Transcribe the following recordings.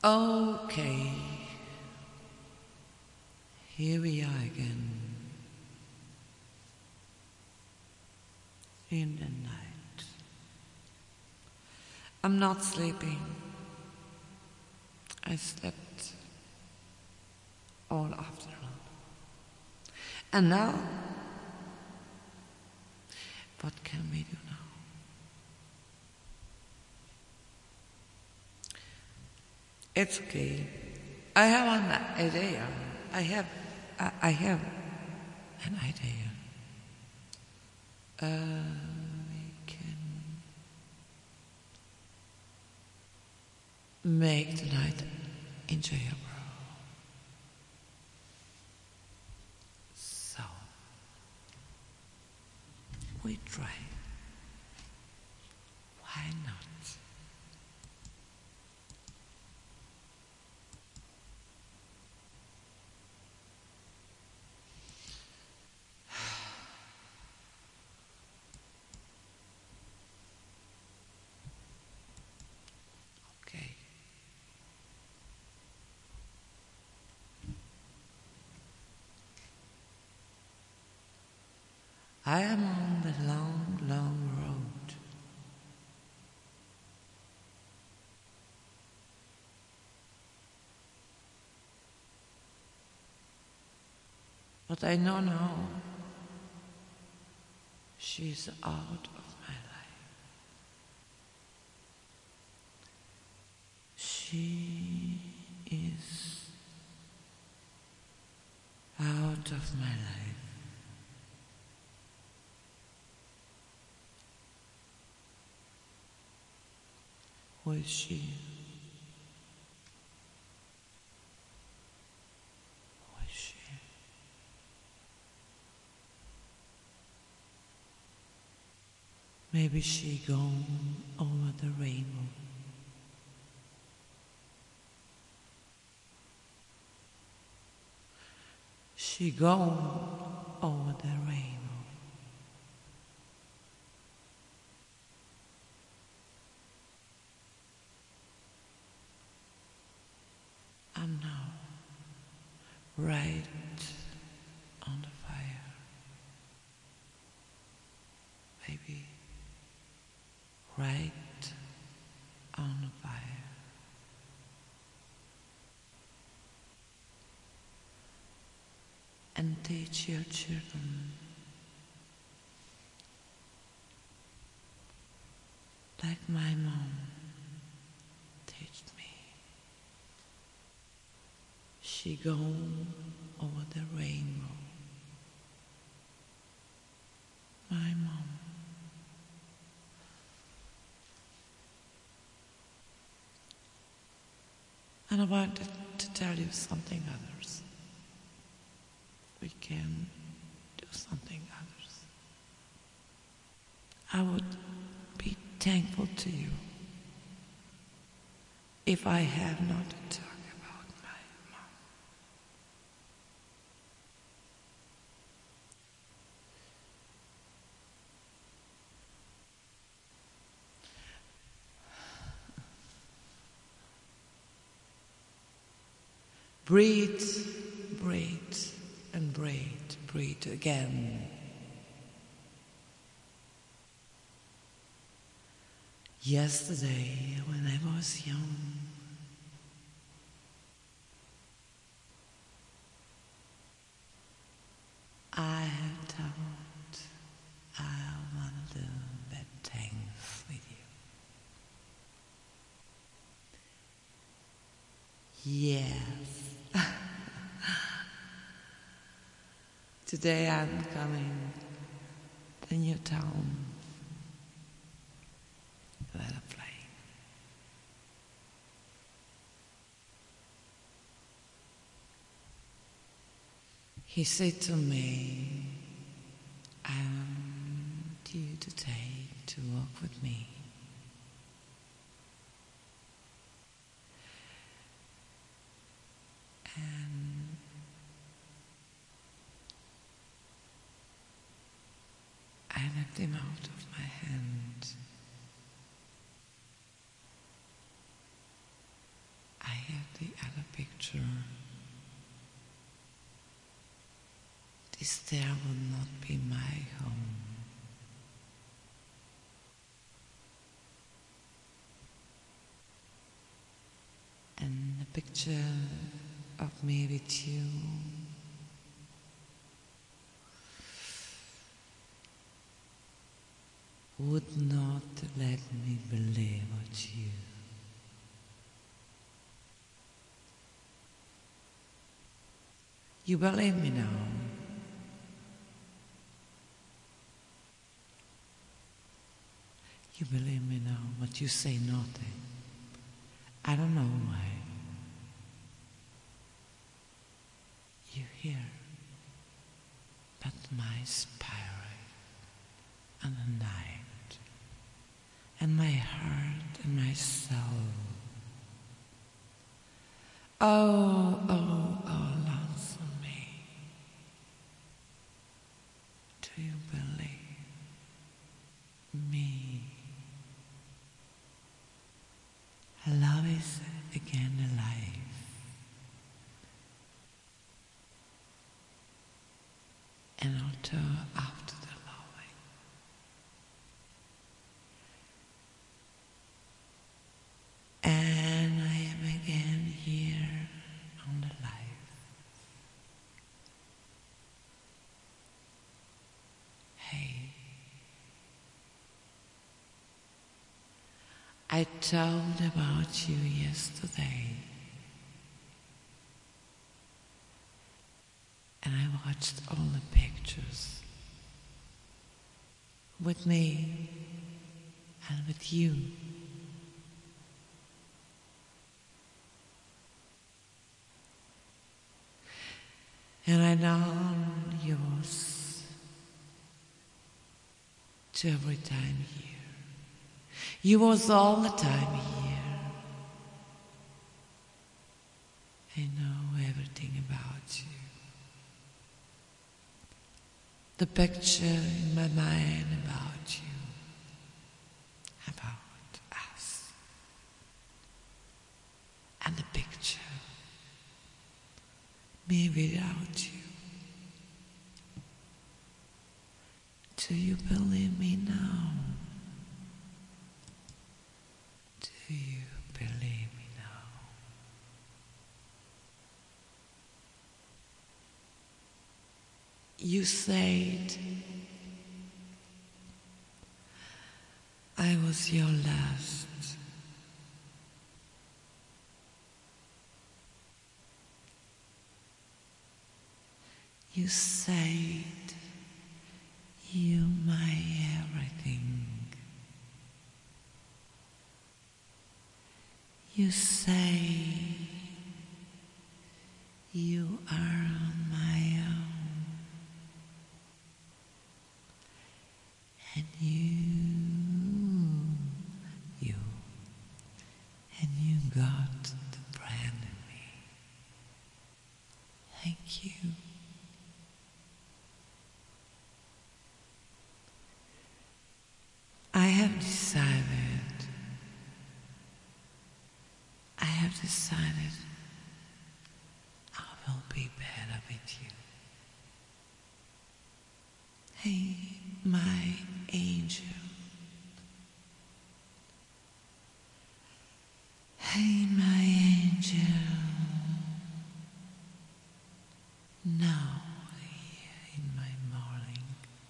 Okay, here we are again in the night. I'm not sleeping. I slept all afternoon. And now, what can we do now? It's okay. I have an idea. I have an idea. We can make the night enjoyable. So, we try. Why not? Okay. I am on the long, long road. But I know now she's out of my life. She is out of my life. Who is she? Who is she? Maybe she gone over the rainbow. She gone over the rainbow. I'm now right on the fire. Baby, right on the fire. And teach your children like my mom taught me. She gone over the rainbow. My mom. And I wanted to tell you something others. We can do something others. I would be thankful to you if I have not to talk about my mom. Breathe, breathe, and breathe, breathe again. Yesterday, when I was young, I thought I want to do bad things with you. Yes. Today I'm coming to new town. Let her play. He said to me, I want you to take to walk with me. And I left him out of my hand. I have picture, this there will not be my home. And a picture of me with you would not let me believe what you. You believe me now. You believe me now, but you say nothing. I don't know why. You hear, but my spirit and the night, and my heart and my soul. Oh, oh, oh, lonesome me. Do you believe me? Love is again alive. And also after the loving. And I am again here on the life. Hey, I told about you yesterday. And I watched all the pictures with me and with you. And I know yours to every time here. You was all the time here. I know everything about you. The picture in my mind about you, about us, and the picture, me without you. Do you believe me now? Do you believe me now? You said I was your last. You said you my everything. You say you are my own. And you got the brand in me. Thank you. I have decided I will be better with you. Hey, my angel. Hey, my angel. Now, here in my morning,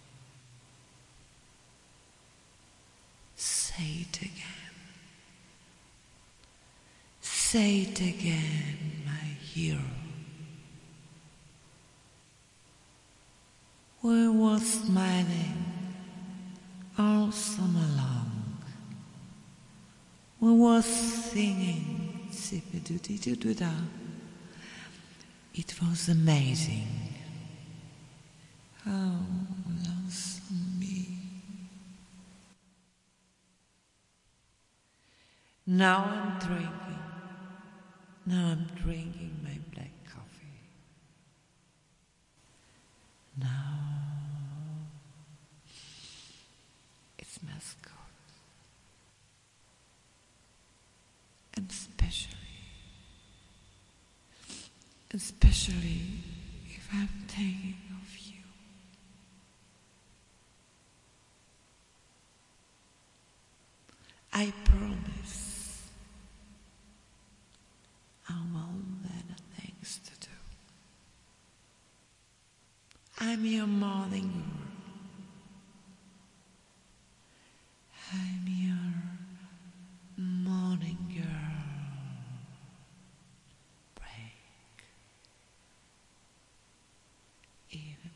say it again. Say it again, my hero. We were smiling all summer long. We were singing zip-a-doo-dee-doo-doo-da. It was amazing. Oh, lonesome me. Now I'm drinking my black coffee. Now it smells good. And especially especially if I'm thinking of you. I promise I won't let things to do. I'm your morning girl. I'm your morning girl. Break even.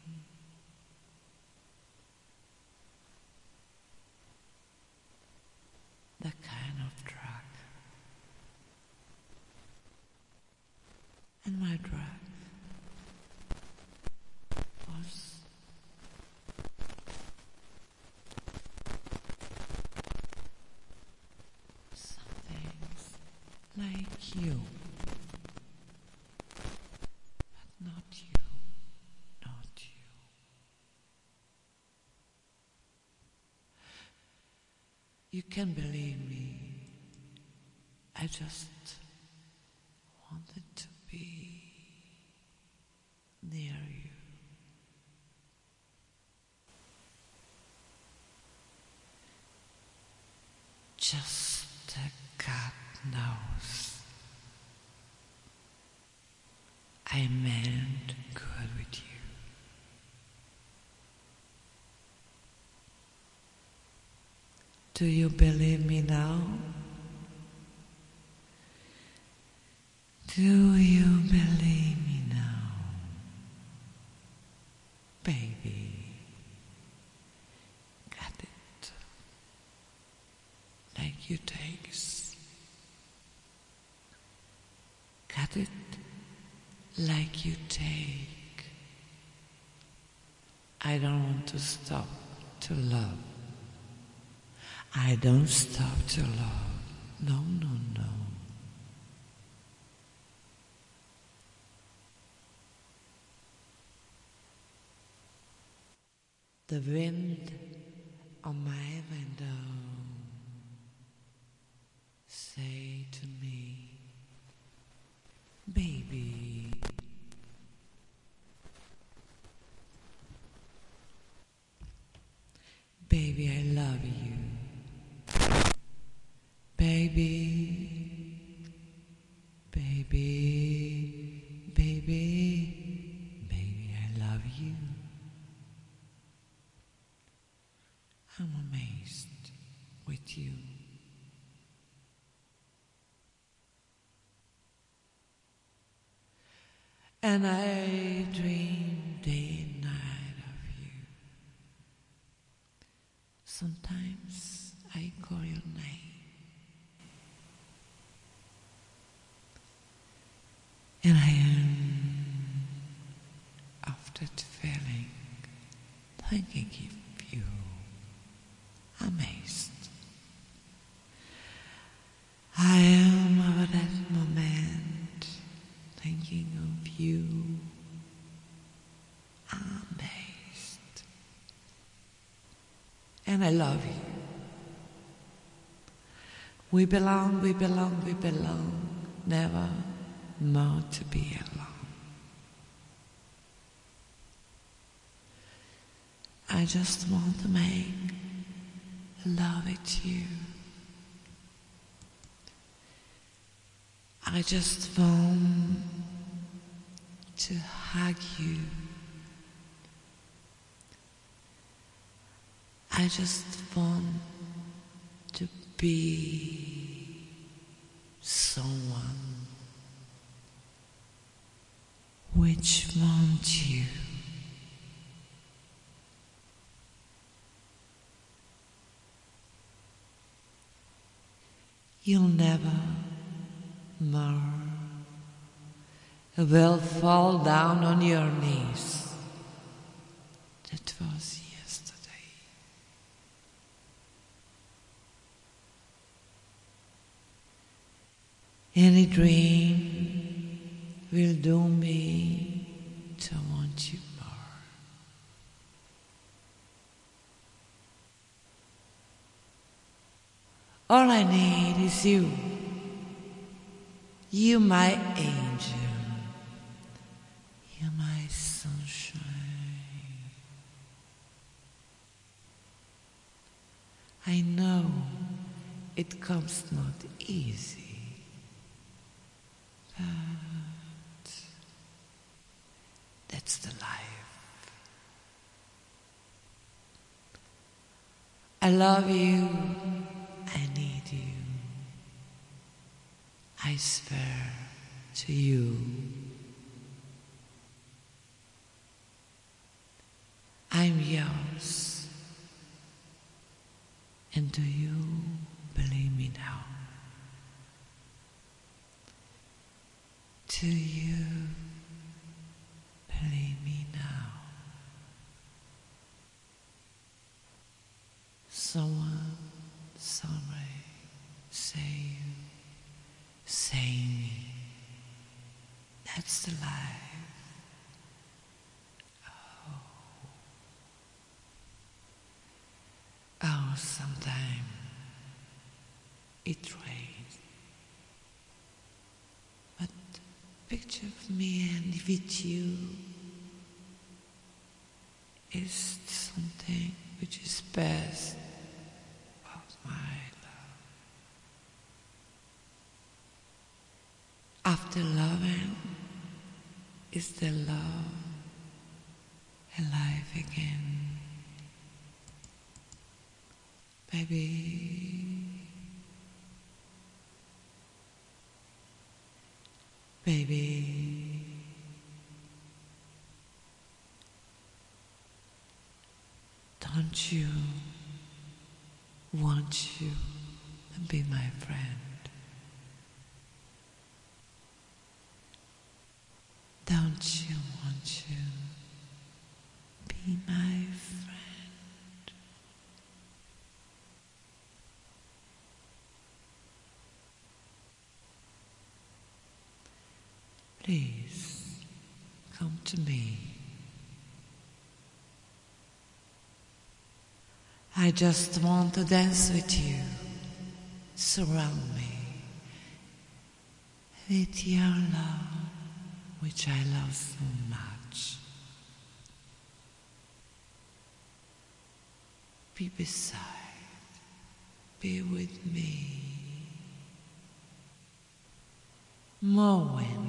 The kind of drug. And my drug was something like you, but not you, not you. You can believe me, I just wanted to be near you. Just God knows I meant good with you. Do you believe me now? Do you believe me now? Baby, got it like you takes. Got it like you take. I don't want to stop to love. I don't stop to love. No, no, no. The wind on my window say to me, baby, baby, I love you. Baby, baby, baby, baby, I love you. I'm amazed with you. And I dream day and night of you. Sometimes I call your name. And I am, after the feeling, thinking of you, amazed. I am at that moment, thinking of you, amazed. And I love you. We belong, we belong, we belong, never more to be alone. I just want to make love with you. I just want to hug you. I just want to be someone which wants you. You'll never more will fall down on your knees. That was yesterday. Any dream will do me to want you more. All I need is you. You, my angel. it comes not easy, but that's the life. I love you, I need you, I swear to you. I'm yours, and do you believe me now? Do you believe me now? Someone, somewhere, say you, say me. That's the life. Oh, sometimes it rains, but picture of me and with you is something which is best of my love. After loving, is the love alive again? Baby, don't you want you to be my friend? Don't you want you be my friend? Please, come to me. I just want to dance with you. Surround me with your love, which I love so much. Be beside, be with me. More when